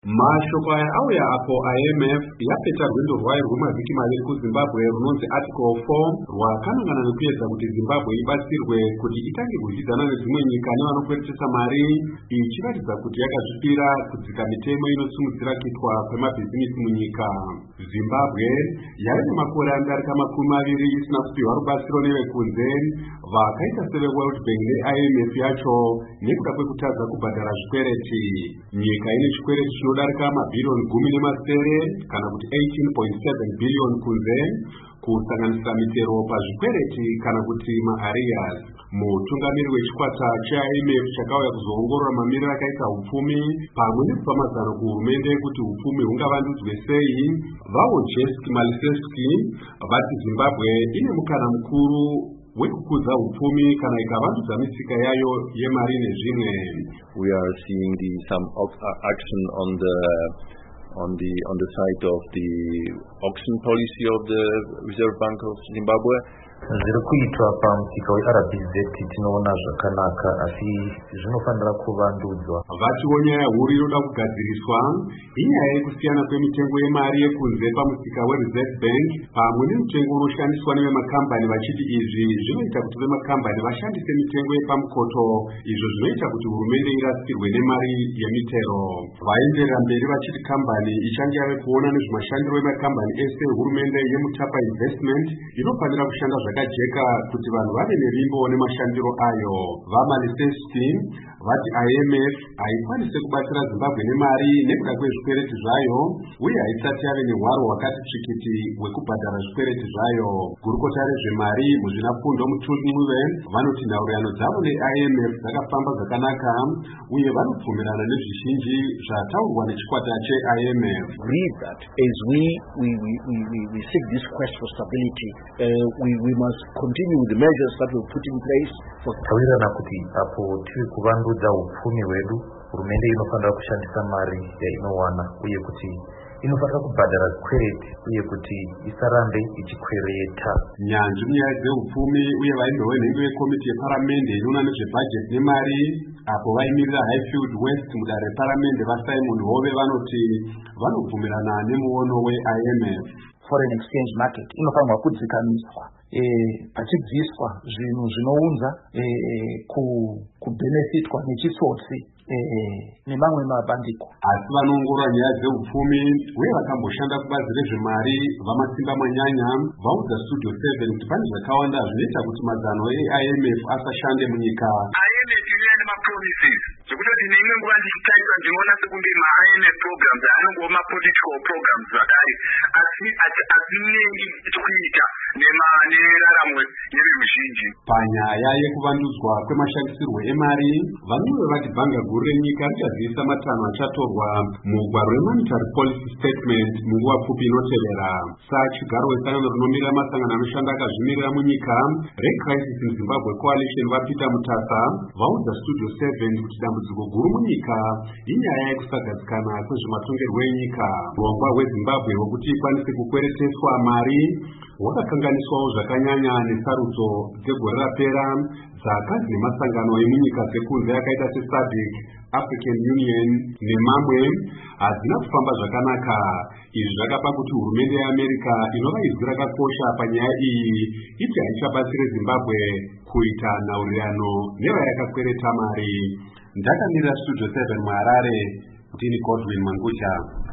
Mashoko aya auya apo IMF yapeta rwendo rwayo rwemavhiki maviri kuZimbabwe runonzi Article 4 rwakanangana nekuedza kuti Zimbabwe ibatsirwe kuti itange kudyidzana nedzimwe nyika nevanokweretesa mari, ichiratidza kuti yakazvipira kudzika mitemo inosimudzira kuitwa kwemabhizinisi munyika. Zimbabwe yave nemakore anodarika 20 isina kupiwa rubatsiro nevekunze vakaita seveWorld Bank neIMF yacho nekuda kwekutadza kubhadhara zvikwereti. Nyika ine chikwereti chinodarika mabhirioni 10 kana kuti 18.7 billion kunze, kusanganisira mitero pazvikwereti kana kuti maarrears. Mutungamiri wechikwata cheIMF chakauya kuzoongorora mamiriro akaita hupfumi pamwe nekupa mazano kuhurumende kuti hupfumi hungavandudzwe sei, Wojciech Maliszewski vati Zimbabwe ine mukana mukuru wekukudza hupfumi kana ikavandudza misika yayo yemari nezvimwe. We are seeing some action on the side of the auction policy of the Reserve Bank of Zimbabwe. Zviri kuitwa pamusika weRBZ tinoona zvakanaka, asi zvinofanira kuvandudzwa. Vachionya huru inoda kugadziriswa inyaya yekusiyana kwemitengo yemari yekunze pamusika weReserve Bank pamwe nemutengo unoshandiswa nevemakambani, vachiti izvi zvinoita kuti vemakambani vashandise mitengo yepamukoto, izvo zvinoita kuti hurumende irasikirwe nemari yemitero. Vaenderera mberi vachiti kambani ichange yave kuona nezvemashandiro emakambani ese hurumende yeMutapa Investment inofanira kushanda zvakajeka kuti vanhu vave nerimbo nemashandiro ayo. VaMaliszewski vati IMF haikwanise kubatsira Zimbabwe nemari nekuda kwezvikwereti zvayo uye haisati yave nehwaro hwakati tsvikiti hwekubhadhara zvikwereti zvayo. Gurukota rezvemari muzvinafundo Muthulimuve vanoti nhaurirano dzavo neIMF dzakafamba zvakanaka uye vanobvumirana nezvizhinji zvataurwa nechikwata cheIMF. That as we seek this quest for stability, we must continue with the measures that we put in place. Tawirirana kuti apo tiri kuvandudza hupfumi hwedu, hurumende inofanira kushandisa mari yainowana uye kuti inofanira kubhadhara zvikwereti uye kuti isarambe ichikwereta. Nyanzvi munyaya dzehupfumi uye vaimbe wenhenge wekomiti yeparamende inoona nezvebhajeti nemari apo vaimirira Highfield West mudare reparamende vaSimon Hove vanoti vanobvumirana nemuono weIMF. Foreign exchange market inofanirwa kudzikamiswa, pachidziiswa zvinhu zvinounza kubenefitwa nechitsotsi nemamwe mabandiko. Asi vanoongorora nyaya dzehupfumi uye vakamboshanda kubazi rezvemari vamasimba manyanya vaudza Studio 7 kuti pane zvakawanda zvinoita kuti mazano eIMF asashande munyika. IMF inoya nemapromises zvekutoti neimwe nguva ndichitaisa ndinoona sekunge maIMF programs anongova mapolitical programs zvakare, asi atinenge tichikuita neraramo yeruzhinji. Panyaya yekuvandudzwa kwemashandisirwo emari, vamwe vati bhanga guru renyika richaziisa matanho achatorwa mugwaro remonetary policy statement munguva pfupi inotevera. Sachigaro wesangano rinomirira masangano anoshanda akazvimirira munyika reCrisis in Zimbabwe Coalition vaPeter Mutasa vaudza Studio 7 kuti dambudziko guru munyika inyaya yekusagadzikana kwezvematongerwo enyika. Urongwa hweZimbabwe hwekuti ikwanise kukwereteswa mari hwakakanganiswawo zvakanyanya nesarudzo dzegore rapera dzakazi nemasangano emunyika dzekunze akaita seSADC, African Union nemamwe hadzina kufamba zvakanaka. Izvi zvakapa kuti hurumende yeAmerica inova izwi rakakosha panyaya iyi iti haichabatsire Zimbabwe kuita nhaurirano nevayakakwereta mari. Ndakamirira Studio 7 muHarare, ndini Godwin Mangudya.